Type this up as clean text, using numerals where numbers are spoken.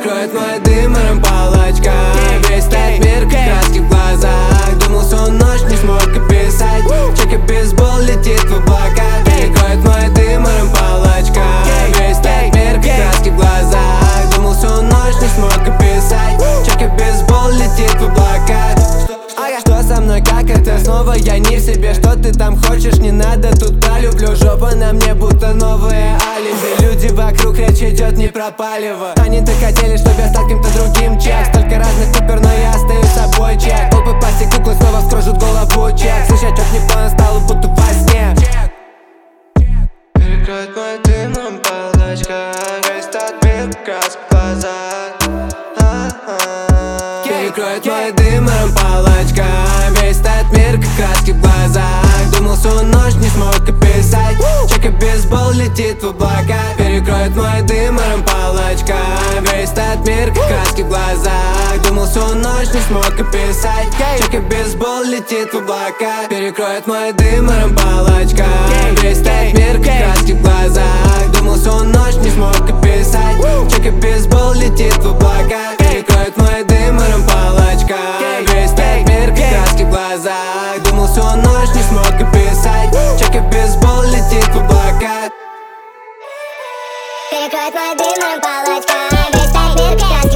Перекроет мой дымом палочка. Весь этот мир краски в глазах. Думал, всю ночь не смог описать. Чек и бейсбол летит в облака. Перекроет мой дымом палочка. Весь этот мир краски в глазах. Думал, всю ночь не смог описать. Чек и бейсбол летит в облака. Что со мной, как это снова? Я не в себе, что ты там хочешь? Не надо, тут пролюблю. Жопа на мне будто новые алиби. Люди вокруг, речь идет не про палево. Они-то хотели, чтобы я стал кем-то другим. Чек, столько разных купер, но я остаюсь собой. Чек, купы, пластик, куклы снова вскружат голову. Чек, слышать не понял, стало будто во сне. Перекроет мой дымом палочка. Весь тот мир краск в глазах. Перекроет мой дымом палочка. Весь этот мир как краски в глазах. Думал, всю ночь не смог описать. Чек и бейсбол летит в облака. Перекроет мой дымом палочка. Весь этот мир как краски в глазах. Думал, всю ночь не смог описать. Чек и бейсбол летит в облака. Перекроет мой дымом палочка. Весь этот мир как краски в глазах. Думал, всю ночь не смог описать. Чек и бейсбол летит в облака. Перекроет мой дымом палочка. Весь этот мир как краски в глазах. Думал, всю ночь не смог описать. Чек и бейсбол летит в облака. Перекроет мой дымом палочка. Весь этот мир как краски